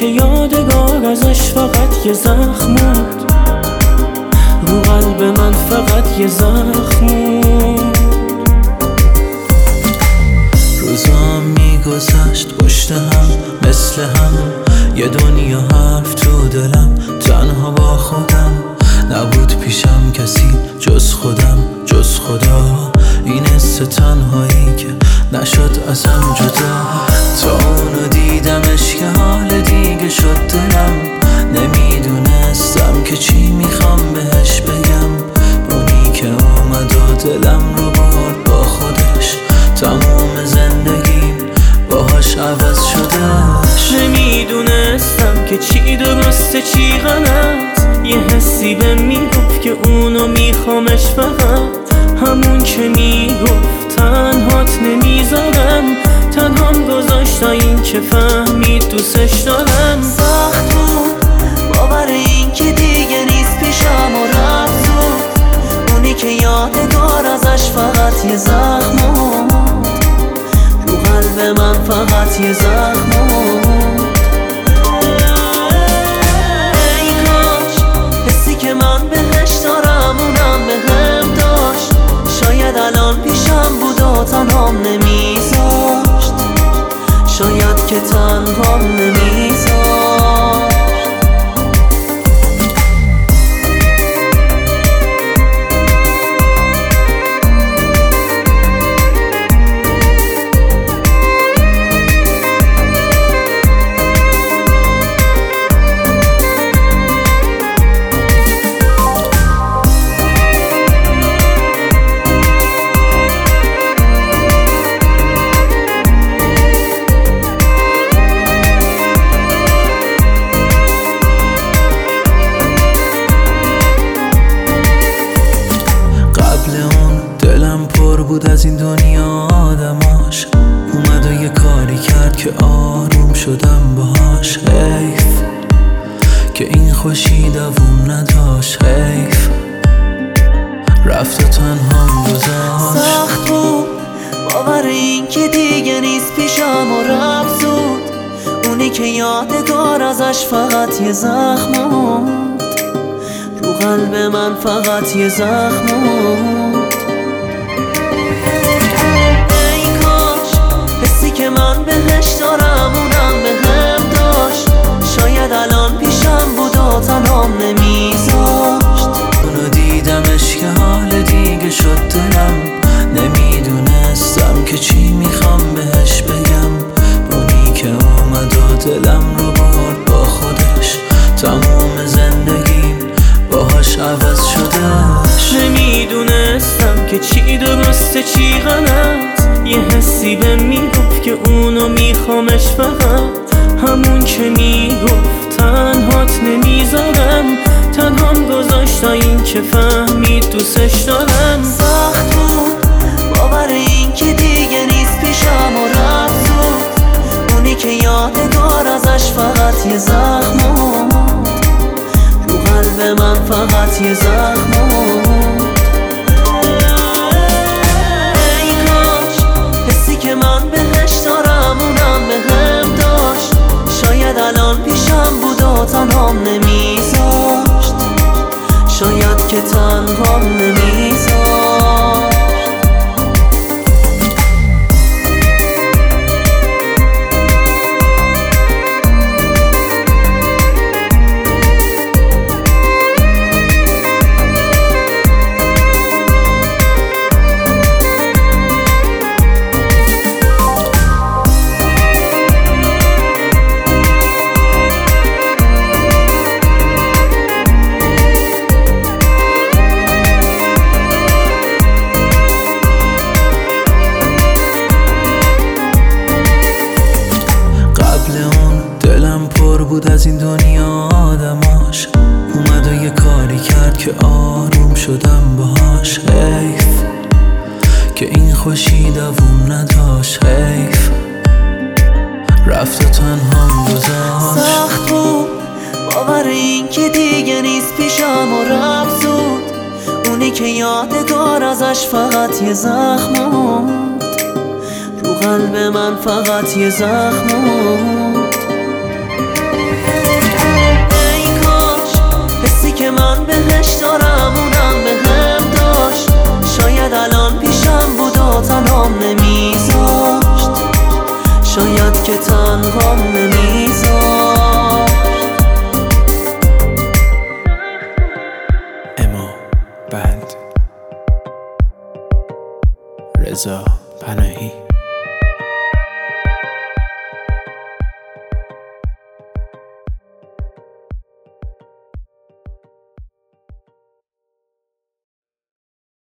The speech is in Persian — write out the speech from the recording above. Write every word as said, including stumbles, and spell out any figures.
که یادگار ازش فقط یه زخم بود، رو قلب من فقط یه زخم بود. روزام میگذشت پشت هم مثل هم، یه دنیا حرف تو دلم، تنها با خودم، نبود پیشم کسی جز خودم جز خدا. این حس تنهایی که نشد ازم جدا، تا اونو دیدمش که حال دیگه شد دلم. نمیدونستم که چی میخوام بهش بگم، اونی که اومد و دلم رو برد با خودش. تموم زندگیم باهاش عوض شدهش. نمیدونستم که چی درسته چی غلط، یه حسی به میگفت که اونو میخوامش فقط. همون که میگفت تنهات نمیذارم، تنهام گذاشت تا این که فهمید دوستش دارم. سخت بود باور این که دیگه نیست پیشم و رفت زود، اونی که یادگار ازش فقط یه زخم بود، رو قلب من فقط یه زخم بود. ای کاش حسی که من بهش دارم اونم بهم داشت، شاید الان پیشم بود و تنهام نمیذاشت، شاید که تنهام نمیذاشت. دلم پر بود از این دنیا آدماش، اومد و یه کاری کرد که آروم شدم باهاش. حیف که این خوشی دووم نداشت، حیف رفت و تنهام گذاشت. سخت بود باور این که دیگه نیست پیشم و رفت زود، اونی که یادگار ازش فقط یه زخم بود، رو قلب من فقط یه زخم بود. که من بهش دارم اونم بهم داشت، شاید الان پیشم بود و تنهام نمیذاشت. اونو دیدمش که حال دیگه شد دلم. نمیدونستم که چی میخوام بهش بگم، اونی که اومد و دلم رو برد با خودش. تموم زندگیم باهاش عوض شدهش. نمیدونستم که چی درسته چی غلط، یه حسی به میگفت که اونو میخوامش فقط. همون که میگفت تنهات نمیذارم، تنهام گذاشت تا این که فهمید دوستش دارم. سخت بود باور این که دیگه نیست پیشم و رفت زود، اونی که یادگار ازش فقط یه زخم بود، رو قلب من فقط یه زخم بود. که من بهش دارم اونم بهم داشت، شاید الان پیشم بود و تنهام نمیذاشت، شاید که تنهام نمیذاشت. بود از این دنیا آدماش، اومد و یه کاری کرد که آروم شدم باهاش. حیف که این خوشی دووم نداشت، حیف رفت و تنهام گذاشت. سخت بود باور این که دیگه نیست پیشم و رفت زود، اونی که یادگار ازش فقط یه زخم بود، رو قلب من فقط یه زخم بود. که من بهش دارم اونم به هم داشت. شاید الان پیشم بود و تنهام نمیذاشت، شاید که تنهام نمیذاشت. اما بند رضا پناهی.